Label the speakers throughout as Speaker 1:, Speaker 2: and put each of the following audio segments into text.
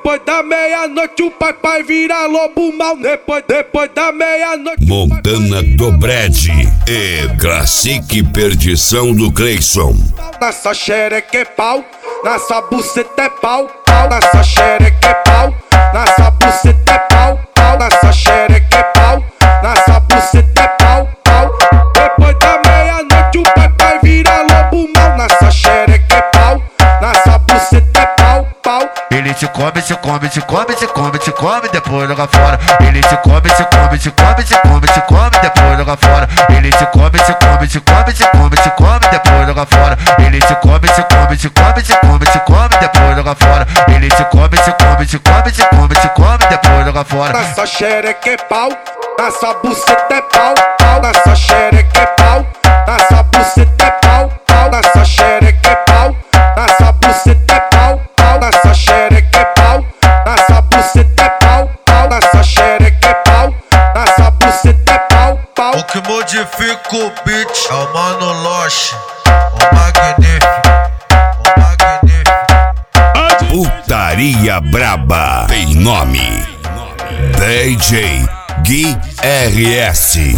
Speaker 1: Depois da meia-noite o papai vira lobo mal. Depois da meia-noite
Speaker 2: Montana do Brad e Classic Perdição do Cleison.
Speaker 1: Nessa xereca é pau, nessa buceta é pau, pau. Nessa xereca é pau, nessa buceta é pau, pau. Nessa xereca é pau, nessa buceta é pau, pau. Depois da meia-noite o papai vira lobo mal. Nessa xereca é pau, nessa buceta é pau, pau.
Speaker 3: Ele te come, te come, te come, te come, te come, depois joga fora. Ele te come, te come, te come, te come, te come, depois joga fora. Ele te come, te come, te come, te come, te come, depois joga fora. Ele te come, te come, te come, te come, te come, depois joga fora. Ele te come, te come, te come, te come, te come, depois joga fora.
Speaker 1: Nessa xereca é pau, nessa buceta é pau, pau. Nessa xereca é pau, nessa buceta é pau, pau. Nessa xereca é pau, nessa buceta é pau, pau. Nessa xereca é pau, nessa buceta é pau, pau. Nessa xereca é pau, nessa buceta é pau, pau.
Speaker 4: O que modifica o beat é o Mano Loche, o magnífico, o magnífico.
Speaker 2: Putaria braba tem nome: DJ Gui RS.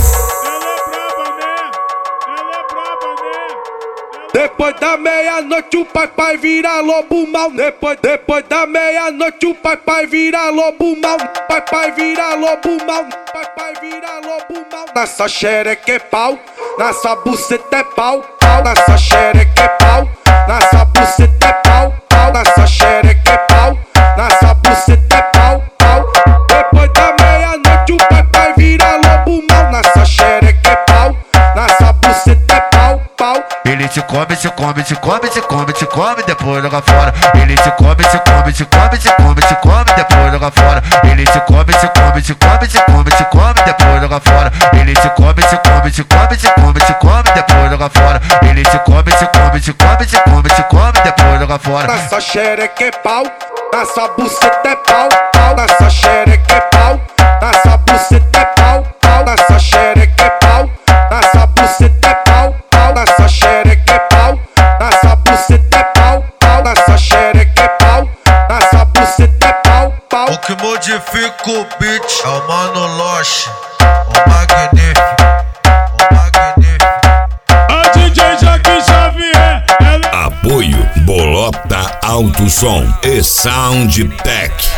Speaker 1: Depois da meia-noite o papai vira lobo mal. Depois da meia-noite o papai vira lobo mal. Papai vira lobo mal, papai vira lobo mal. Nessa xereca é pau, nessa buceta é pau, pau. Nessa xereca é pau, nessa buceta é pau, pau. Nessa xereca é pau, nessa buceta é pau, pau. Depois da meia-noite o papai vira lobo mal. Nessa xereca é pau, nessa buceta é pau, pau.
Speaker 3: Ele te come, te come, te come, te come, te come, depois joga fora. Ele te come, te come, te come, te come, te come, depois joga fora. Ele te come, te come, te come, te come, te come, depois joga fora. Ele te come, te come, te come, te come, te come, depois joga fora. Ele te come, te come, te come, te come, te come, depois joga fora.
Speaker 1: Nessa xereca é pau, nessa buceta é pau, pau. Nessa xereca é pau, nessa buceta é pau, pau. Nessa xereca é pau, nessa buceta é pau, pau. Nessa xereca é pau, nessa buceta é pau, pau. Nessa xereca é pau, nessa buceta é pau, pau.
Speaker 4: O que modifica o beat é o Mano Loche, o magnífico, o magnífico.
Speaker 5: A DJ Jaque Xavier.
Speaker 2: Apoio Bolota Alto Som e Soundtech.